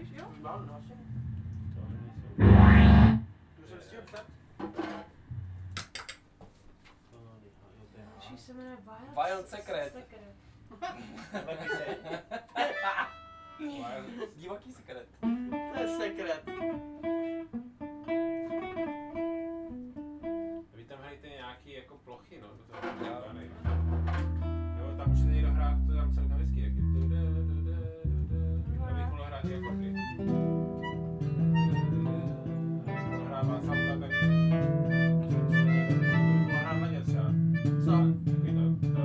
Víš, jo? Mám, no asi. To jsem si psat. Další se jmenuje Wild Secret. Divoký sekret. To je sekret. Vy tam hrajte nějaký jako plochy, no, to já nevím. Jo, tam můžete někdo hrát, to je tam celkem hezký, taky. Já bych mohl hrát ty akordy. Mohl hrát Václavka, tak... Mohl hrát Maďar třeba. Co? Takový to...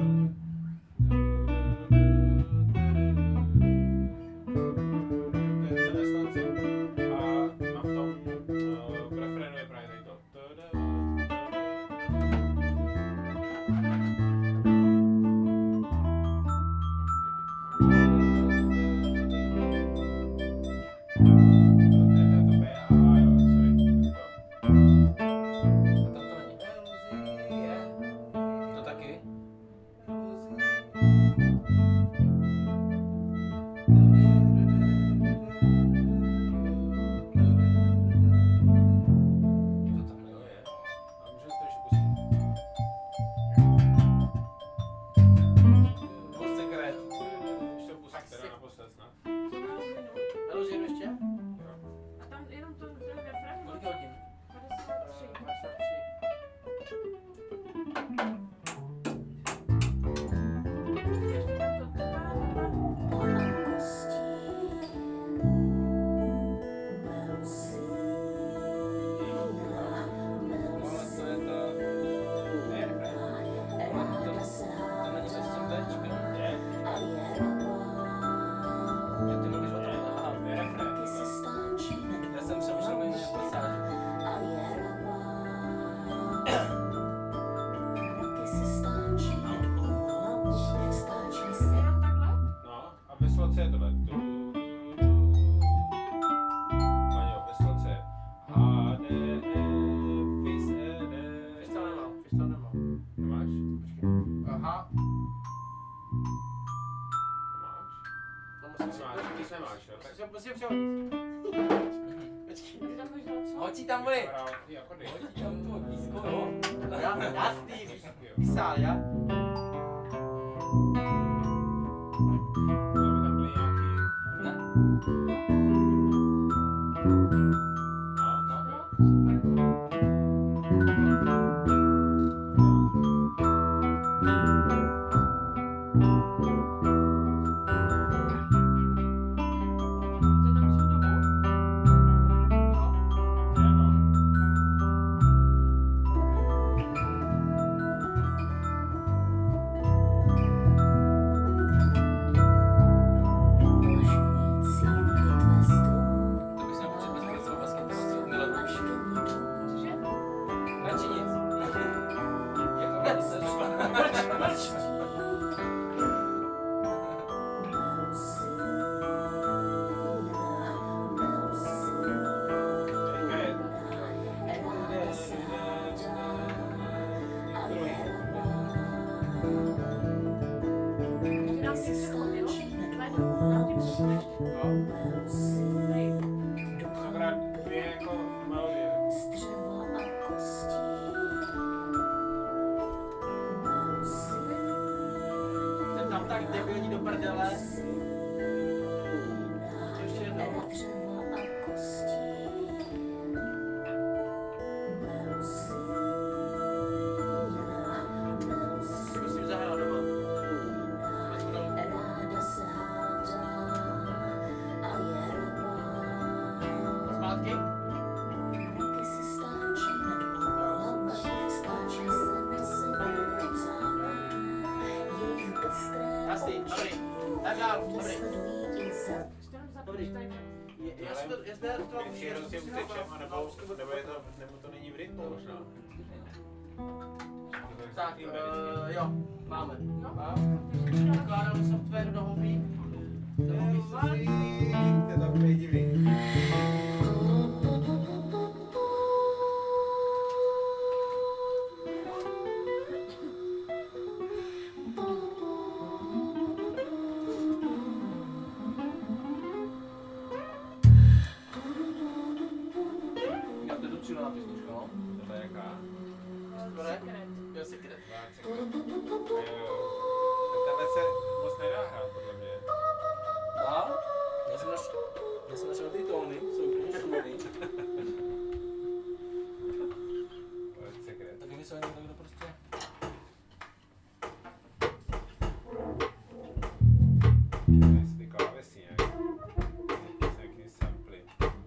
Hoď tam voli! Hoď tam tu písku, no. Já Steve, písal, já? Tam byly nějaký... Ne. Nebo to není v rytmu možná. Tak, jo, máme. Ukládám software do hobby. Do hobby to je takový divný. má písničku. No, tohle je jaká? Dobré? Jo, Secret. Tenhle se moc nedá hrát, podle mě. Dál? Já jsem našel ty tóny, jsou úplně šumavý. Tak mi se někdo prostě... Ty klávesy nějaký samply.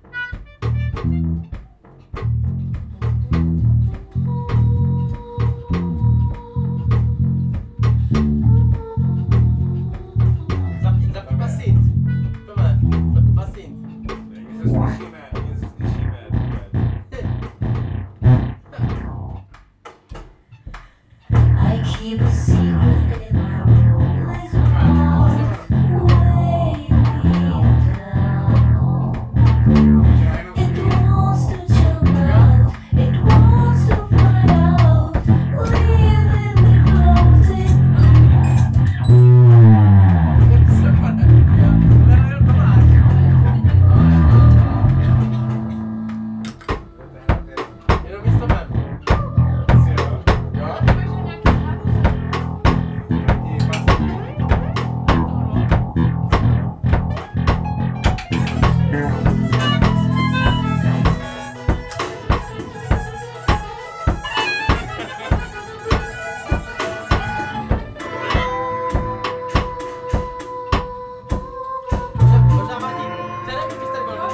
Zapni basint. Tohle, zapni basint. Něco slyšíme. I keep a secret in my room. Like a heart way down. It wants to jump out. It wants to fly out. Leaving me floating. Jenom místo mém. Jo? Možná Martin, které by byste byl?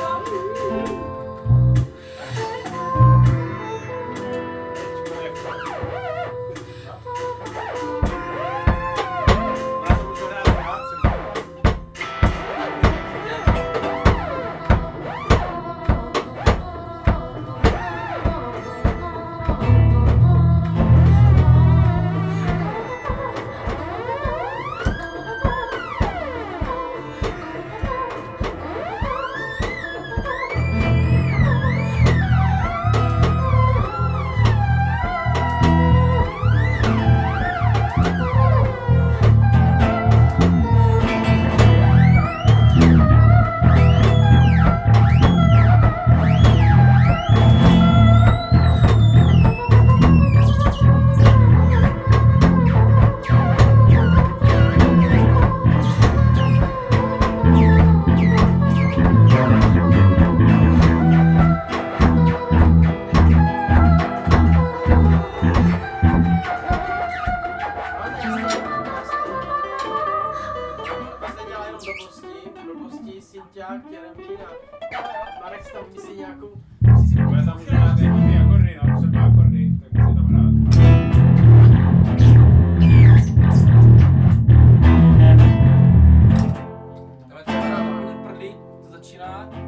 Blbosti, Sinťák, Jeremín a Marek si tam myslí nějakou... Musí si Ale tam může hrát jako ty akordy, no, to jsou dva akordy, tak může tam hrát. Ale to je takový prdlí, to začíná.